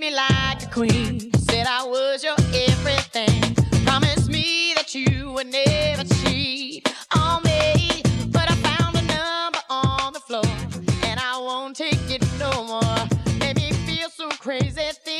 me like a queen. Said I was your everything. Promised me that you would never cheat on me. But I found a number on the floor, and I won't take it no more. Made me feel so crazy.